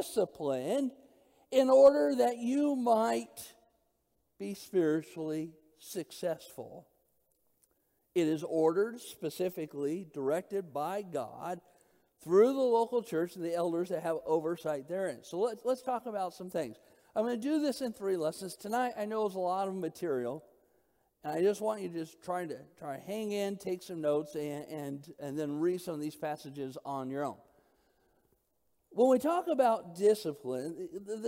disciplined in order that you might be spiritually successful. It is ordered, specifically directed by God through the local church and the elders that have oversight therein. So let's talk about some things. I'm going to do this in 3 lessons. Tonight, I know it's a lot of material, and I just want you to just try to hang in, take some notes, and then read some of these passages on your own. When we talk about discipline, the